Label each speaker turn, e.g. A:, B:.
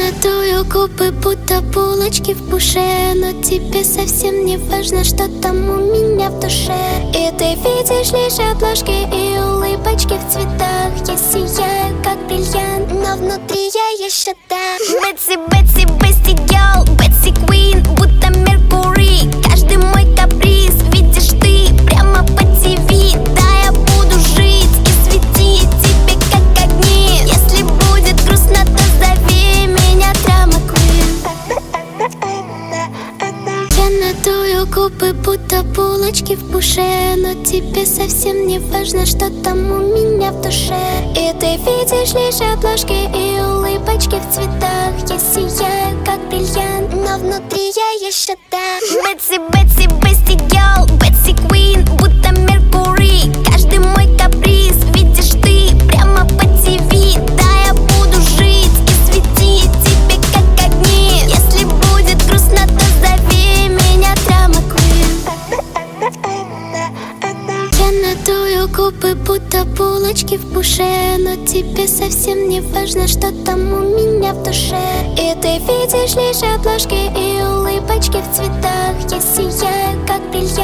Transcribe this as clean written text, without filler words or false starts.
A: надую губы, будто булочки в буше, но тебе совсем не важно, что там у меня в душе. И ты видишь лишь обложки и улыбочки в цветах. Я сияю, как бриллиант, но внутри я еще та Бетси, Бетси, Бетси Гелл, Бетси Квин, будто Меркурий. Каждый мой каприз видишь ты прямо по ТВ. Да, я буду жить и светить тебе как огни. Если будет грустно, то зови меня драма Queen. Я надую губы, будто булочки в буше, но тебе совсем не важно, что там у меня в душе. И ты видишь лишь обложки и улыбочки в цветах. Я сияю, как бриллиант, но внутри я еще та Бетси, Бетси, Бетси Гелл, Бетси Квин, будто Меркурий. Каждый мой каприз видишь ты прямо по ТВ. Да, я буду жить и светить тебе как огни. Если будет грустно, то зови меня драма Queen. Я надую губы, будто булочки в буше, но тебе совсем не важно, что там у меня в душе. И ты видишь лишь обложки и улыбочки в цветах. Я сияю, как бриллиант.